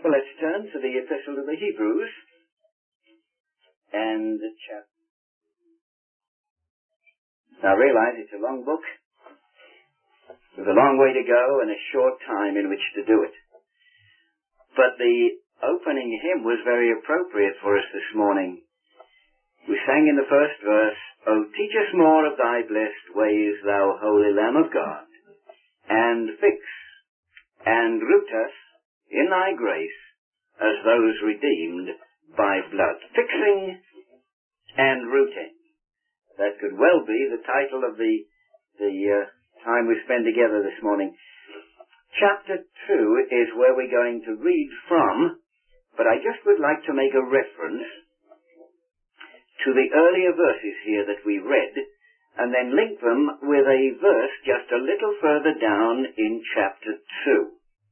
Well, let's turn to the Epistle to the Hebrews and Now, I realize it's a long book. There's a long way to go and a short time in which to do it. But the opening hymn was very appropriate for us this morning. We sang in the first verse, "O teach us more of thy blessed ways, thou holy Lamb of God, and fix and root us in thy grace as those redeemed by blood." Fixing and rooting. That could well be the title of the time we spend together this morning. Chapter 2 is where we're going to read from, but I just would like to make a reference to the earlier verses here that we read, and then link them with a verse just a little further down in chapter 2.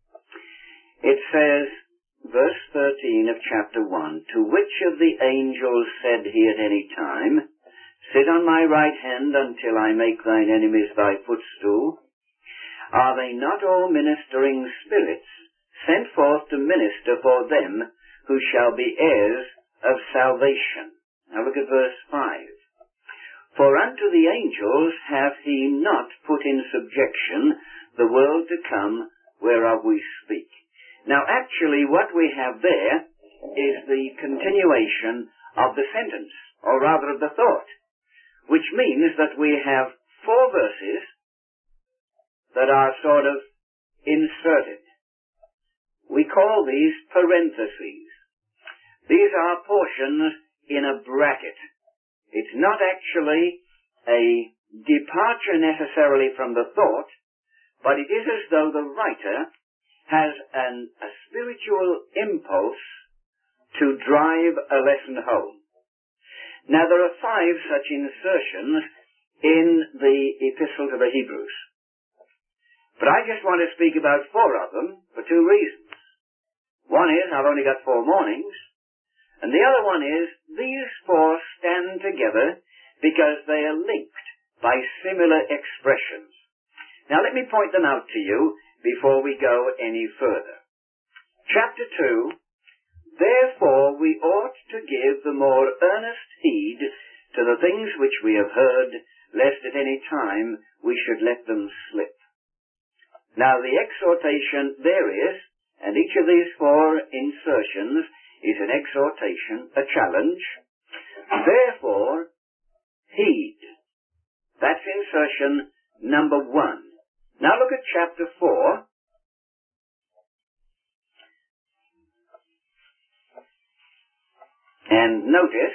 It says, verse 13 of chapter 1, "To which of the angels said he at any time, Sit on my right hand until I make thine enemies thy footstool? Are they not all ministering spirits, sent forth to minister for them who shall be heirs of salvation?" Now look at verse 5. "For unto the angels hath he not put in subjection the world to come, whereof we speak." Now actually what we have there is the continuation of the sentence, or rather of the thought, which means that we have 4 verses that are sort of inserted. We call these parentheses. These are portions in a bracket. It's not actually a departure necessarily from the thought, but it is as though the writer has a spiritual impulse to drive a lesson home. Now there are 5 such insertions in the Epistle to the Hebrews. But I just want to speak about 4 of them for 2 reasons. One is I've only got 4 mornings, and the other one is these 4 stand together because they are linked by similar expressions. Now let me point them out to you before we go any further. Chapter 2, "Therefore we ought to give the more earnest heed to the things which we have heard, lest at any time we should let them slip." Now the exhortation there is, and each of these 4 insertions is an exhortation, a challenge. Therefore, heed. That's insertion number 1. Now look at chapter 4. And notice,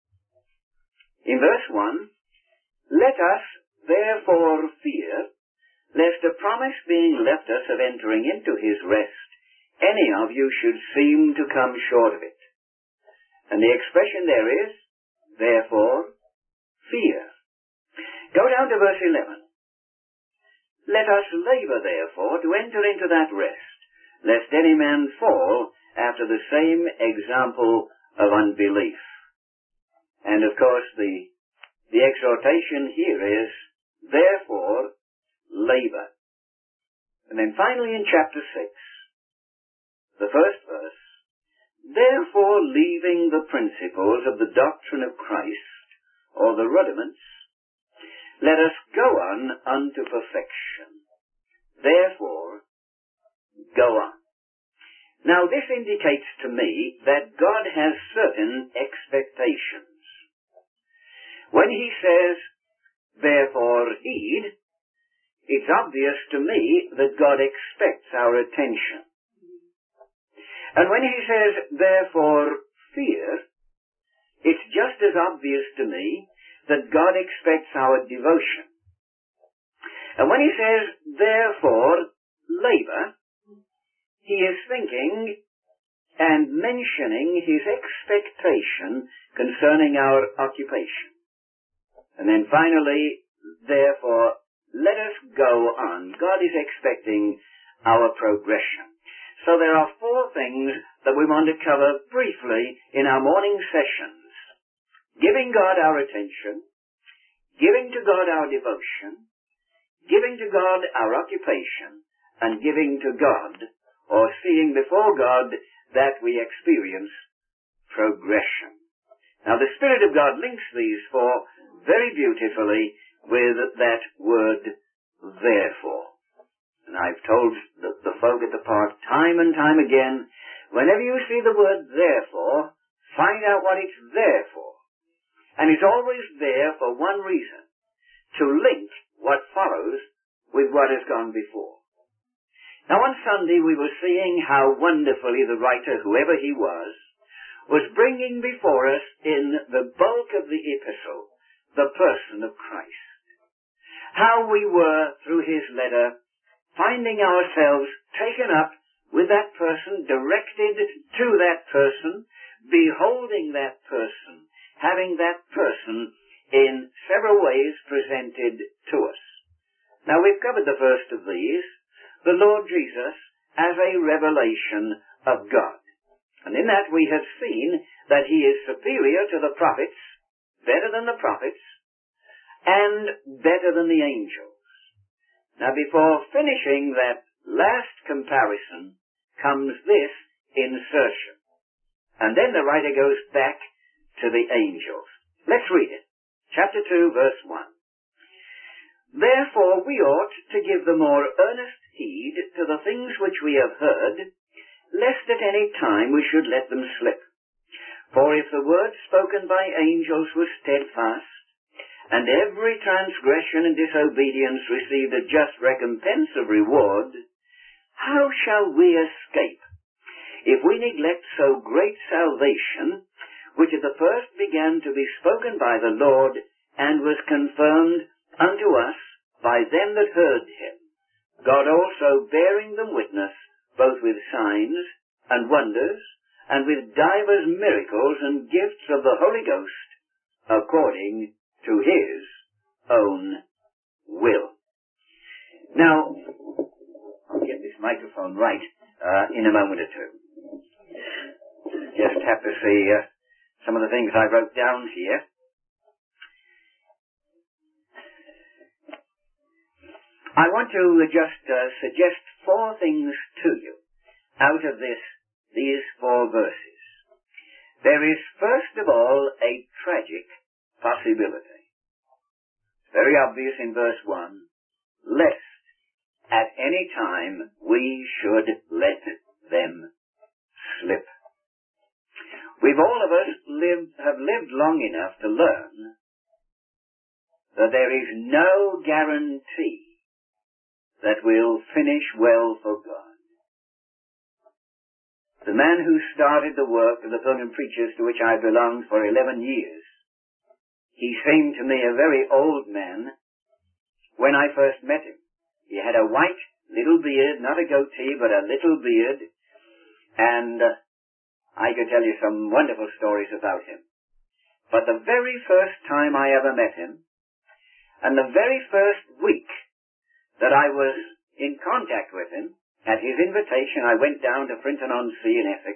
in verse 1, "Let us therefore fear, lest a promise being left us of entering into his rest, any of you should seem to come short of it." And the expression there is, therefore, fear. Go down to verse 11. "Let us labor therefore to enter into that rest, lest any man fall after the same example of unbelief." And of course the exhortation here is, therefore, labor. And then finally in chapter 6, the first verse, "Therefore leaving the principles of the doctrine of Christ, or the rudiments, let us go on unto perfection." Therefore, go on. Now this indicates to me that God has certain expectations. When he says, "Therefore heed," it's obvious to me that God expects our attention. And when he says, "Therefore fear," it's just as obvious to me that God expects our devotion. And when he says, "Therefore labor," he is thinking and mentioning his expectation concerning our occupation. And then finally, "Therefore let us go on." God is expecting our progression. So there are 4 things that we want to cover briefly in our morning sessions. Giving God our attention, giving to God our devotion, giving to God our occupation, and giving to God, or seeing before God that we experience progression. Now the Spirit of God links these four very beautifully with that word therefore. And I've told the folk at the park time and time again, whenever you see the word therefore, find out what it's there for. And it's always there for one reason, to link what follows with what has gone before. Now on Sunday we were seeing how wonderfully the writer, whoever he was bringing before us in the bulk of the epistle the person of Christ. How we were, through his letter, finding ourselves taken up with that person, directed to that person, beholding that person, having that person in several ways presented to us. Now we've covered the first of these, the Lord Jesus as a revelation of God. And in that we have seen that he is superior to the prophets, better than the prophets, and better than the angels. Now before finishing that last comparison comes this insertion. And then the writer goes back to the angels. Let's read it. Chapter 2, verse 1. Therefore we ought to give the more earnest heed to the things which we have heard, lest at any time we should let them slip. For if the word spoken by angels was steadfast, and every transgression and disobedience received a just recompense of reward, how shall we escape if we neglect so great salvation, which at the first began to be spoken by the Lord, and was confirmed unto us by them that heard him, God also bearing them witness, both with signs and wonders, and with divers miracles and gifts of the Holy Ghost, according to his own will. Now, I'll get this microphone right in a moment or two. Just have to see some of the things I wrote down here. I want to just suggest four things to you out of these four verses. There is, first of all, a tragic possibility. It's very obvious in verse 1, lest at any time we should let them slip. We've all of us have lived long enough to learn that there is no guarantee that we'll finish well for God. The man who started the work of the Pilgrim Preachers, to which I belonged for 11 years, he seemed to me a very old man when I first met him. He had a white little beard, not a goatee, but a little beard, and I could tell you some wonderful stories about him. But the very first time I ever met him, and the very first week that I was in contact with him, at his invitation I went down to Frinton-on-Sea in Essex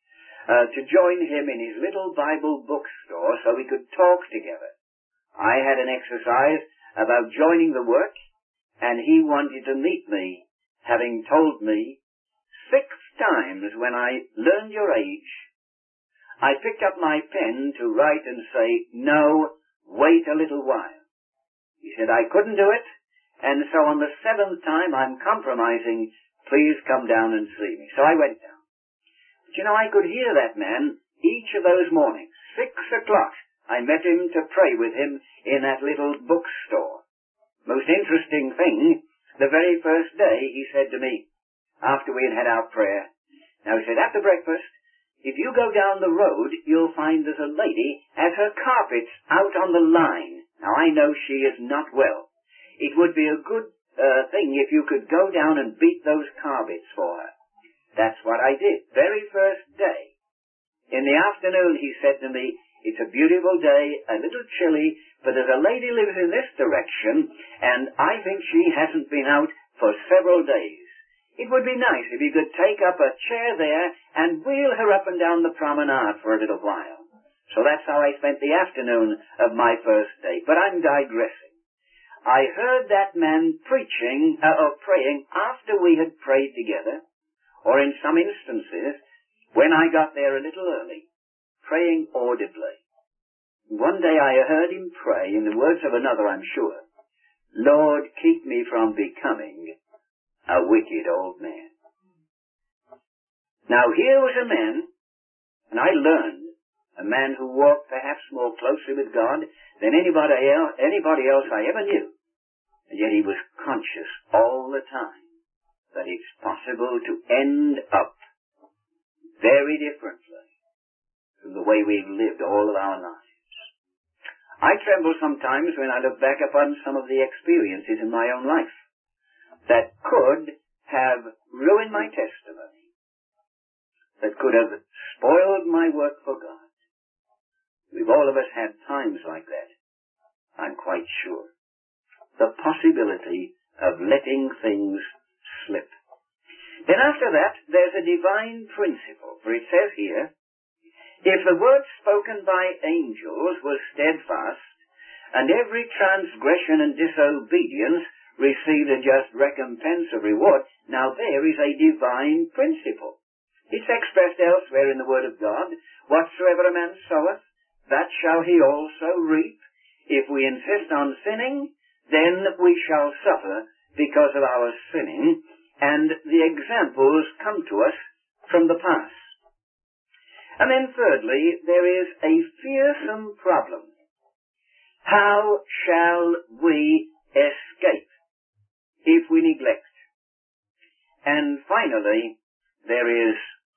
to join him in his little Bible bookstore so we could talk together. I had an exercise about joining the work, and he wanted to meet me, having told me 6 times when I learned your age, I picked up my pen to write and say, no, wait a little while. He said I couldn't do it, and so on the 7th time I'm compromising, please come down and see me. So I went down. But you know, I could hear that man each of those mornings. 6 o'clock, I met him to pray with him in that little bookstore. Most interesting thing, the very first day he said to me, after we had had our prayer, now he said, after breakfast, if you go down the road, you'll find there's a lady has her carpets out on the line. Now I know she is not well. It would be a good thing if you could go down and beat those carpets for her. That's what I did. Very first day. In the afternoon he said to me, it's a beautiful day, a little chilly, but there's a lady lives in this direction, and I think she hasn't been out for several days. It would be nice if you could take up a chair there and wheel her up and down the promenade for a little while. So that's how I spent the afternoon of my first day. But I'm digressing. I heard that man preaching or praying after we had prayed together, or in some instances, when I got there a little early, praying audibly. One day I heard him pray in the words of another, I'm sure, Lord, keep me from becoming a wicked old man. Now here was a man, and I learned, a man who walked perhaps more closely with God than anybody else I ever knew. And yet he was conscious all the time that it's possible to end up very differently from the way we've lived all of our lives. I tremble sometimes when I look back upon some of the experiences in my own life that could have ruined my testimony, that could have spoiled my work for God. We've all of us had times like that, I'm quite sure. The possibility of letting things slip. Then after that, there's a divine principle, for it says here, if the word spoken by angels was steadfast, and every transgression and disobedience received a just recompense of reward, now there is a divine principle. It's expressed elsewhere in the Word of God, whatsoever a man soweth, that shall he also reap. If we insist on sinning, then we shall suffer because of our sinning, and the examples come to us from the past. And then thirdly, there is a fearsome problem. How shall we escape if we neglect? And finally, there is,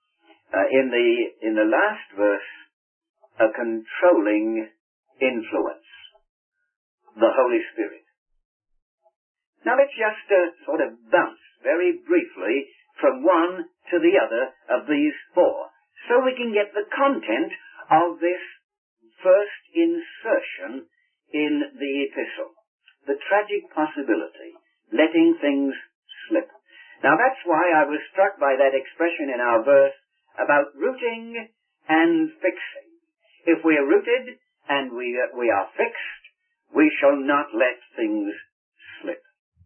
in the last verse, a controlling influence, the Holy Spirit. Now let's just sort of bounce very briefly from one to the other of these four, so we can get the content of this first insertion in the epistle. The tragic possibility, letting things slip. Now that's why I was struck by that expression in our verse about rooting and fixing. If we are rooted and we are fixed, we shall not let things slip.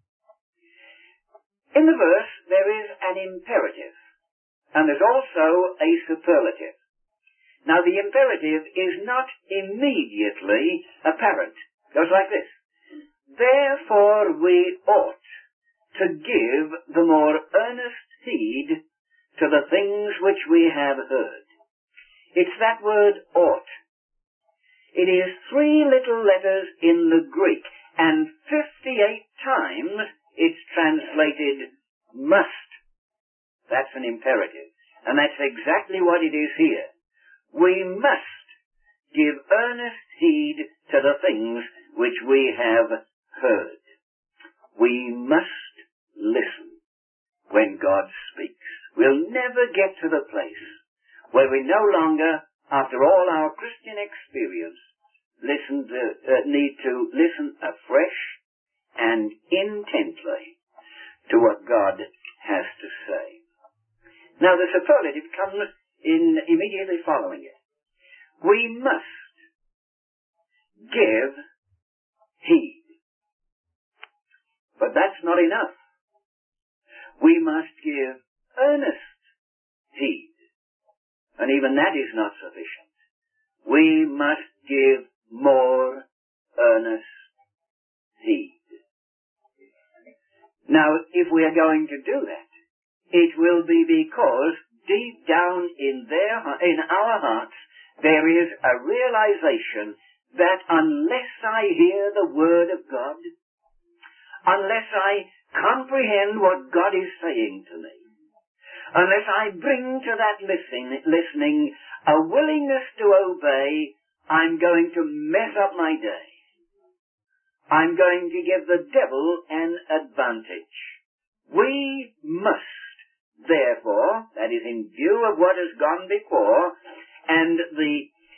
In the verse, there is an imperative, and there's also a superlative. Now, the imperative is not immediately apparent. It goes like this. Therefore, we ought to give the more earnest heed to the things which we have heard. It's that word ought. It is 3 little letters in the Greek, and 58 times it's translated must. That's an imperative. And that's exactly what it is here. We must give earnest heed to the things which we have heard. We must listen when God speaks. We'll never get to the place where we no longer, after all our Christian experience, need to listen afresh and intently to what God has to say. Now the superlative comes in immediately following it. We must give heed. But that's not enough. We must give earnest heed. And even that is not sufficient. We must give more earnest heed. Now, if we are going to do that, it will be because deep down in our hearts, there is a realization that unless I hear the Word of God, unless I comprehend what God is saying to me, unless I bring to that listening a willingness to obey, I'm going to mess up my day. I'm going to give the devil an advantage. We must, therefore, that is in view of what has gone before, and the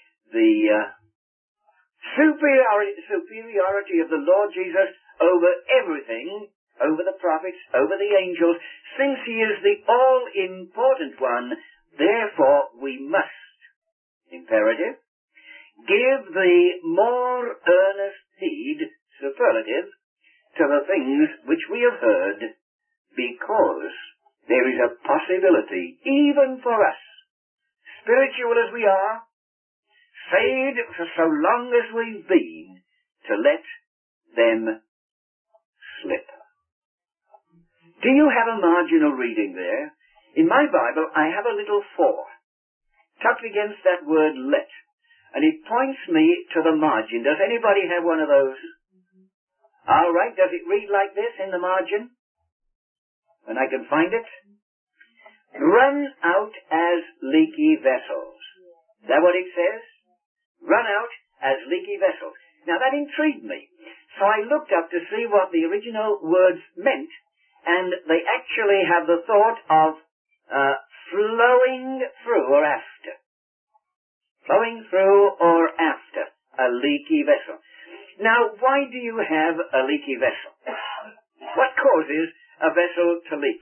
superiority of the Lord Jesus over everything, over the prophets, over the angels, since he is the all-important one, therefore we must, imperative, give the more earnest heed, superlative, to the things which we have heard, because there is a possibility, even for us, spiritual as we are, saved for so long as we've been, to let them slip. Do you have a marginal reading there? In my Bible, I have a little 4, tucked against that word let, and it points me to the margin. Does anybody have one of those? All right, does it read like this in the margin? And I can find it. Run out as leaky vessels. Is that what it says? Run out as leaky vessels. Now that intrigued me. So I looked up to see what the original words meant, and they actually have the thought of flowing through or after. Flowing through or after a leaky vessel. Now, why do you have a leaky vessel? What causes a vessel to leak?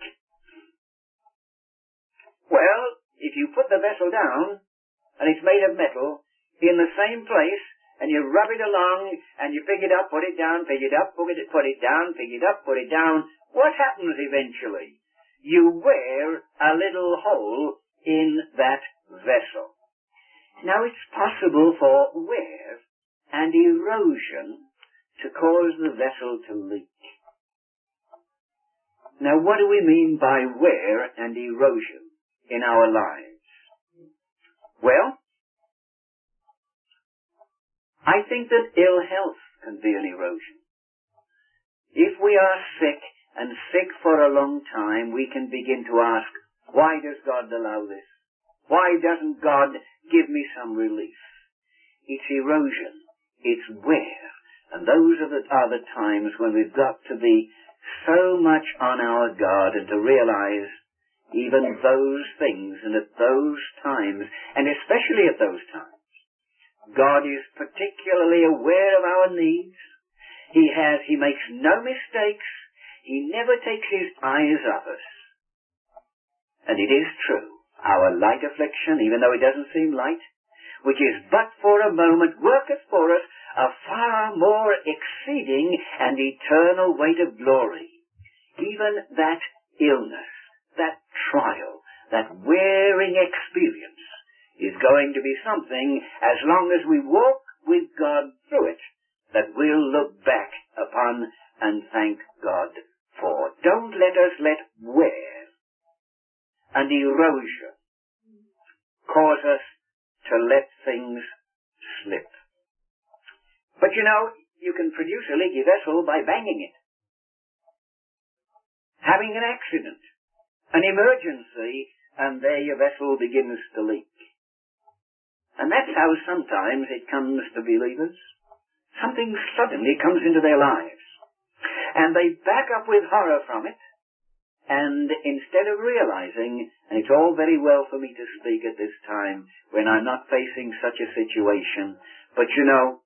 Well, if you put the vessel down, and it's made of metal, in the same place, and you rub it along, and you pick it up, put it down, pick it up, put it down, pick it up, put it down, what happens eventually? You wear a little hole in that vessel. Now it's possible for wear and erosion to cause the vessel to leak. Now what do we mean by wear and erosion in our lives? Well, I think that ill health can be an erosion. If we are sick and sick for a long time, we can begin to ask, why does God allow this? Why doesn't God give me some relief? It's erosion. It's wear. And those are the times when we've got to be so much on our guard and to realize even those things and at those times, and especially at those times, God is particularly aware of our needs. He makes no mistakes. He never takes his eyes off us. And it is true, our light affliction, even though it doesn't seem light, which is but for a moment, worketh for us a far more exceeding and eternal weight of glory. Even that illness, that trial, that wearing experience is going to be something, as long as we walk with God through it, that we'll look back upon and thank God for. Don't let us let wear and erosion cause us to let things slip. But you know, you can produce a leaky vessel by banging it. Having an accident, an emergency, and there your vessel begins to leak. And that's how sometimes it comes to believers. Something suddenly comes into their lives. And they back up with horror from it. And instead of realizing, and it's all very well for me to speak at this time when I'm not facing such a situation, but you know,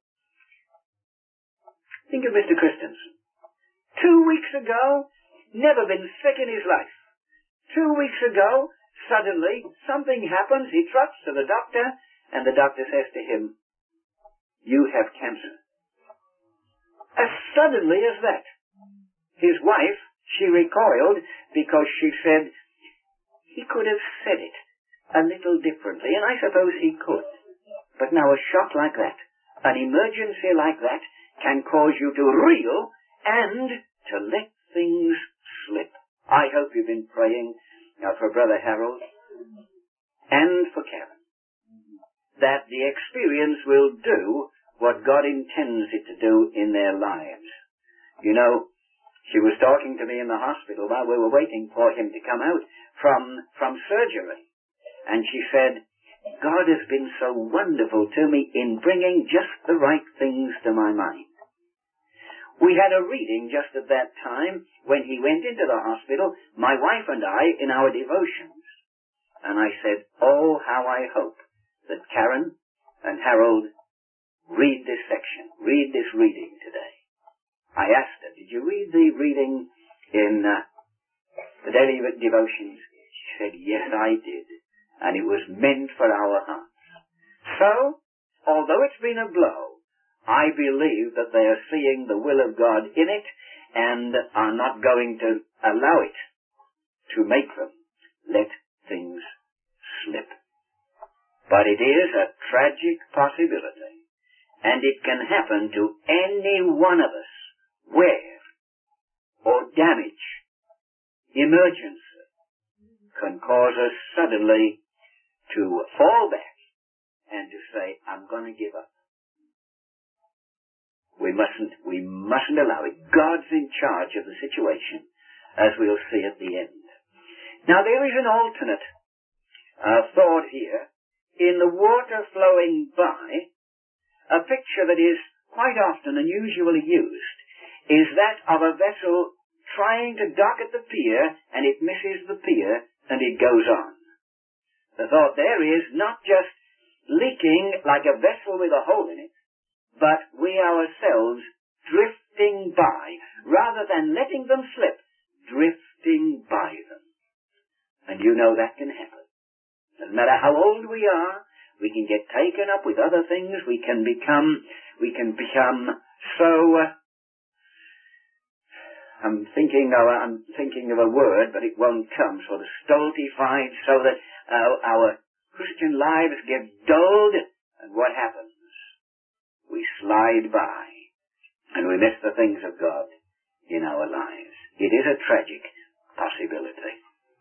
think of Mr. Christensen. 2 weeks ago, never been sick in his life. 2 weeks ago, suddenly, something happens, he trots to the doctor, and the doctor says to him, "You have cancer." As suddenly as that. His wife, she recoiled because she said, he could have said it a little differently, and I suppose he could. But now a shock like that, an emergency like that, can cause you to reel and to let things slip. I hope you've been praying for Brother Harold and for Karen, that the experience will do what God intends it to do in their lives. You know, she was talking to me in the hospital while we were waiting for him to come out from surgery. And she said, God has been so wonderful to me in bringing just the right things to my mind. We had a reading just at that time when he went into the hospital, my wife and I, in our devotions. And I said, oh, how I hope that Karen and Harold read this section, read this reading today. I asked her, did you read the reading in the daily devotions? She said, yes, I did. And it was meant for our hearts. So, although it's been a blow, I believe that they are seeing the will of God in it and are not going to allow it to make them let things slip. But it is a tragic possibility, and it can happen to any one of us, where or damage, emergency, can cause us suddenly to fall back and to say, I'm going to give up. We mustn't allow it. God's in charge of the situation, as we'll see at the end. Now there is an alternate thought here. In the water flowing by, a picture that is quite often and usually used is that of a vessel trying to dock at the pier, and it misses the pier, and it goes on. The thought there is not just leaking like a vessel with a hole in it, but we ourselves drifting by, rather than letting them slip, drifting by them. And you know that can happen. No matter how old we are, we can get taken up with other things. We can become so. I'm thinking of a word, but it won't come. Sort of stultified, so that our Christian lives get dulled, and what happens? We slide by, and we miss the things of God in our lives. It is a tragic possibility.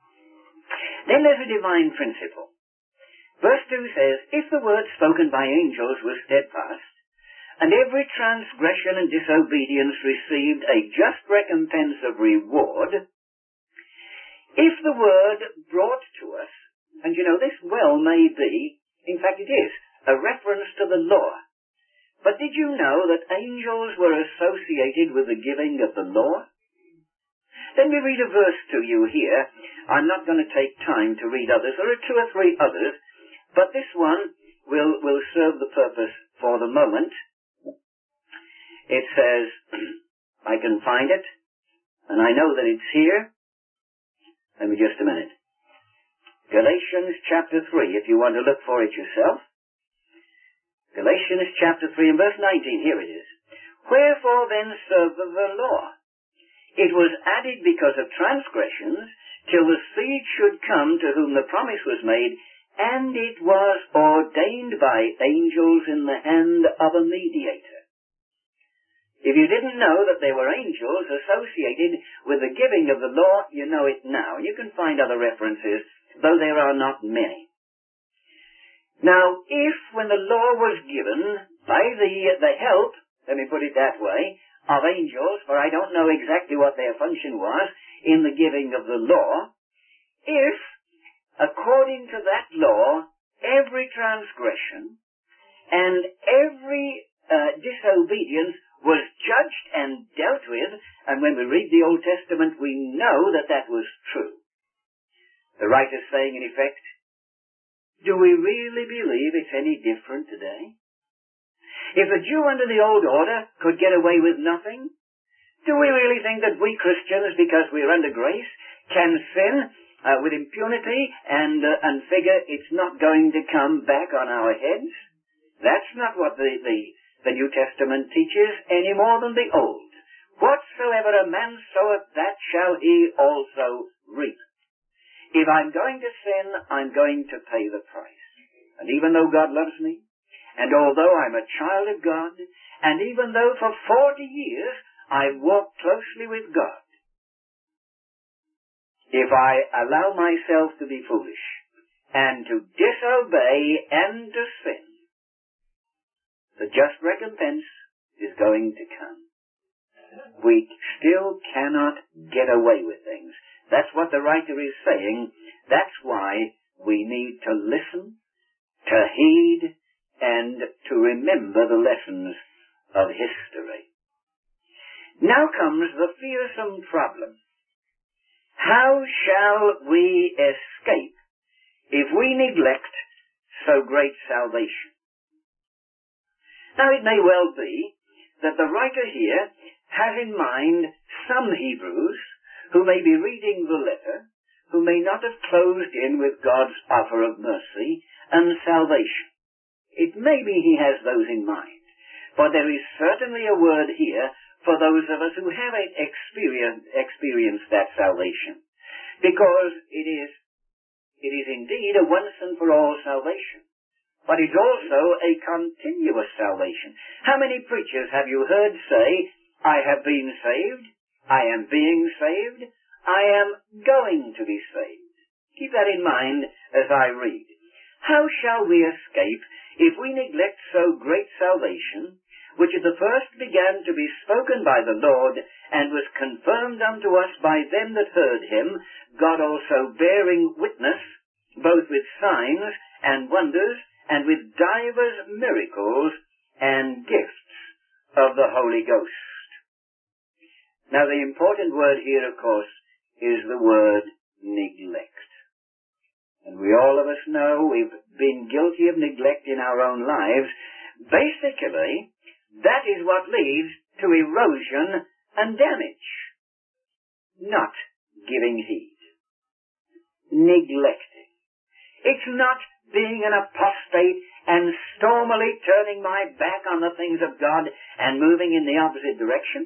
Then there's a divine principle. Verse 2 says, if the word spoken by angels was steadfast, and every transgression and disobedience received a just recompense of reward, if the word brought to us, and you know this well may be, in fact it is, a reference to the law. But did you know that angels were associated with the giving of the law? Let me read a verse to you here. I'm not going to take time to read others. There are 2 or 3 others, but this one will serve the purpose for the moment. It says, I can find it, and I know that it's here. Let me just a minute. Galatians chapter 3, if you want to look for it yourself. Galatians chapter 3 and verse 19, here it is. Wherefore then serveth the law? It was added because of transgressions, till the seed should come to whom the promise was made, and it was ordained by angels in the hand of a mediator. If you didn't know that there were angels associated with the giving of the law, you know it now. You can find other references, though there are not many. Now, if when the law was given by the help, let me put it that way, of angels, for I don't know exactly what their function was in the giving of the law, if, according to that law, every transgression and every disobedience was judged and dealt with, and when we read the Old Testament we know that that was true. The writer's saying in effect, do we really believe it's any different today? If a Jew under the old order could get away with nothing, do we really think that we Christians, because we're under grace, can sin with impunity and figure it's not going to come back on our heads? That's not what the New Testament teaches any more than the Old. Whatsoever a man soweth, that shall he also reap. If I'm going to sin, I'm going to pay the price. And even though God loves me, and although I'm a child of God, and even though for 40 years I've walked closely with God, if I allow myself to be foolish, and to disobey and to sin, the just recompense is going to come. We still cannot get away with things. That's what the writer is saying. That's why we need to listen, to heed, and to remember the lessons of history. Now comes the fearsome problem. How shall we escape if we neglect so great salvation? Now it may well be that the writer here has in mind some Hebrews who may be reading the letter, who may not have closed in with God's offer of mercy and salvation. It may be he has those in mind, but there is certainly a word here for those of us who have experienced that salvation, because it is indeed a once and for all salvation. but it's also a continuous salvation. How many preachers have you heard say, I have been saved, I am being saved, I am going to be saved? Keep that in mind as I read. How shall we escape if we neglect so great salvation, which at the first began to be spoken by the Lord, and was confirmed unto us by them that heard him, God also bearing witness, both with signs and wonders, and with divers miracles and gifts of the Holy Ghost? Now the important word here, of course, is the word neglect. And we all of us know we've been guilty of neglect in our own lives. Basically, that is what leads to erosion and damage. Not giving heed. Neglecting. It's not being an apostate and stormily turning my back on the things of God and moving in the opposite direction.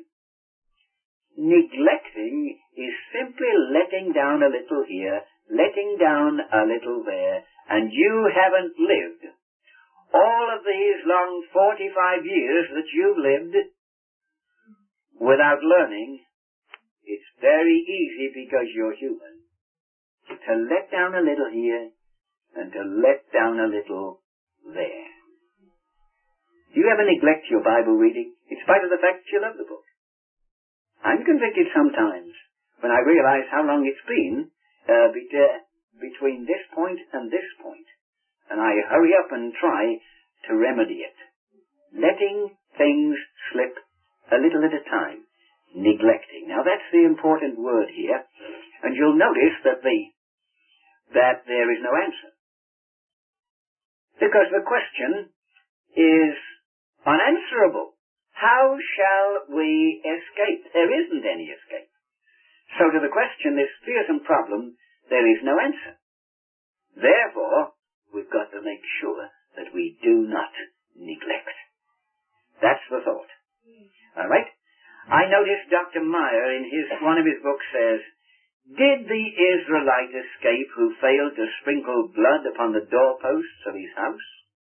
Neglecting is simply letting down a little here, letting down a little there, and you haven't lived all of these long 45 years that you've lived without learning. It's very easy, because you're human, to let down a little here and to let down a little there. Do you ever neglect your Bible reading, in spite of the fact that you love the book? I'm convicted sometimes when I realize how long it's been between this point and this point, and I hurry up and try to remedy it. Letting things slip a little at a time. Neglecting. Now that's the important word here, and you'll notice that there is no answer. Because the question is unanswerable. How shall we escape? There isn't any escape. So to the question, this fearsome problem, there is no answer. Therefore, we've got to make sure that we do not neglect. That's the thought. All right? I noticed Dr. Meyer in one of his books says, did the Israelite escape who failed to sprinkle blood upon the doorposts of his house?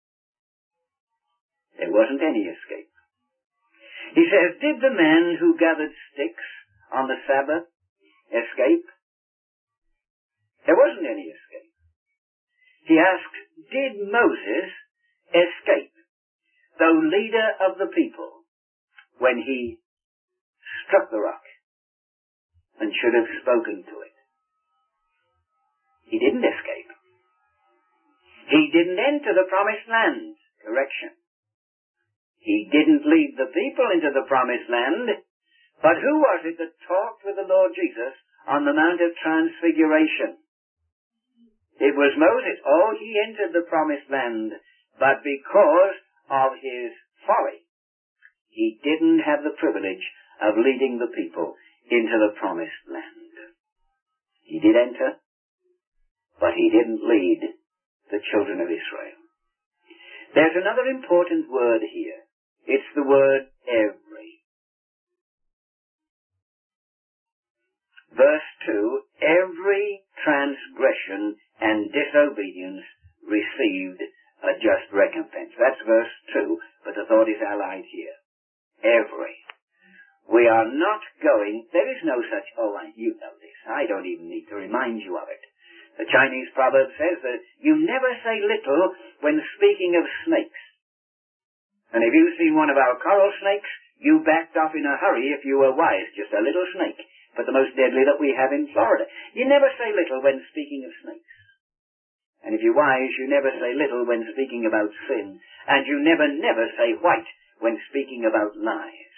There wasn't any escape. He says, did the men who gathered sticks on the Sabbath escape? There wasn't any escape. He asked, did Moses escape, though leader of the people, when he struck the rock and should have spoken to it? He didn't escape. He didn't enter the promised land. Correction. He didn't lead the people into the promised land, but who was it that talked with the Lord Jesus on the Mount of Transfiguration? It was Moses. Oh, he entered the promised land, but because of his folly, he didn't have the privilege of leading the people into the promised land. He did enter, but he didn't lead the children of Israel. There's another important word here. It's the word every. Verse 2, every transgression and disobedience received a just recompense. That's verse 2, but the thought is allied here. Every. We are not going, there is no such, you know this, I don't even need to remind you of it. The Chinese proverb says that you never say little when speaking of snakes. And if you've seen one of our coral snakes, you backed off in a hurry if you were wise, just a little snake, but the most deadly that we have in Florida. You never say little when speaking of snakes. And if you're wise, you never say little when speaking about sin. And you never say white when speaking about lies.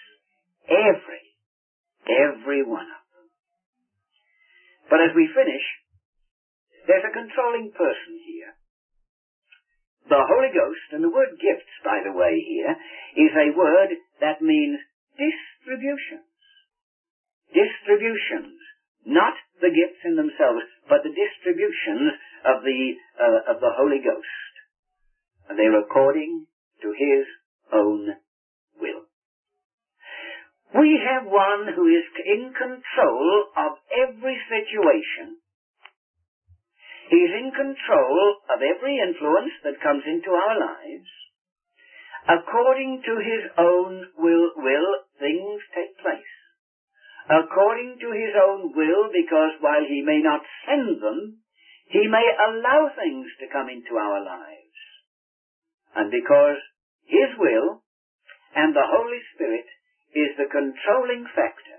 Every one of them. But as we finish, there's a controlling person here. The Holy Ghost, and the word gifts, by the way, here, is a word that means distributions. Distributions. Not the gifts in themselves, but the distributions of the Holy Ghost. And they're according to His own will. We have one who is in control of every situation. He's in control of every influence that comes into our lives. According to his own will things take place. According to his own will, because while he may not send them, he may allow things to come into our lives. And because his will and the Holy Spirit is the controlling factor,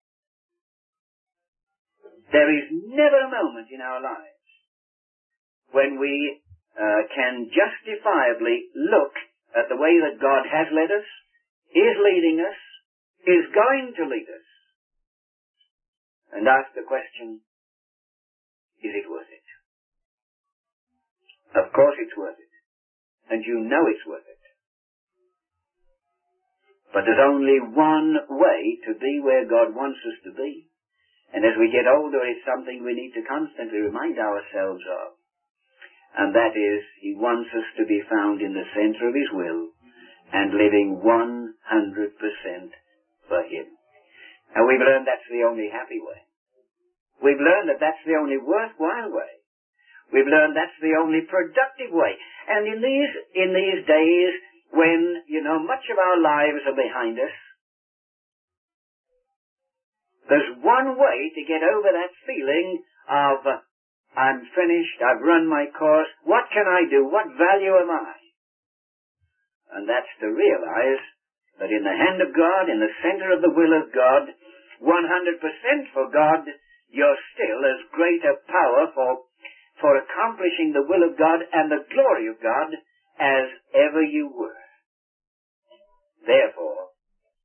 there is never a moment in our lives when we can justifiably look at the way that God has led us, is leading us, is going to lead us, and ask the question, is it worth it? Of course it's worth it. And you know it's worth it. But there's only one way to be where God wants us to be. And as we get older, it's something we need to constantly remind ourselves of. And that is, he wants us to be found in the center of his will and living 100% for him. And we've learned that's the only happy way. We've learned that that's the only worthwhile way. We've learned that's the only productive way. And in these days when, much of our lives are behind us, there's one way to get over that feeling of, I'm finished, I've run my course, what can I do? What value am I? And that's to realize that in the hand of God, in the center of the will of God, 100% for God, you're still as great a power for accomplishing the will of God and the glory of God as ever you were. Therefore,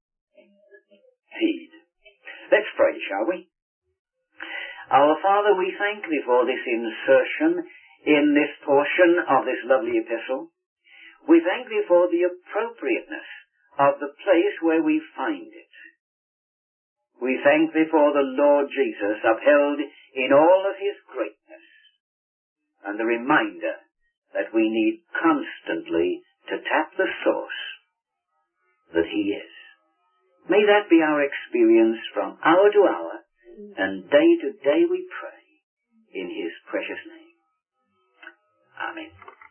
heed. Let's pray, shall we? Our Father, we thank thee for this insertion in this portion of this lovely epistle. We thank thee for the appropriateness of the place where we find it. We thank thee for the Lord Jesus upheld in all of his greatness, and the reminder that we need constantly to tap the source that he is. May that be our experience from hour to hour and day to day, we pray in his precious name. Amen.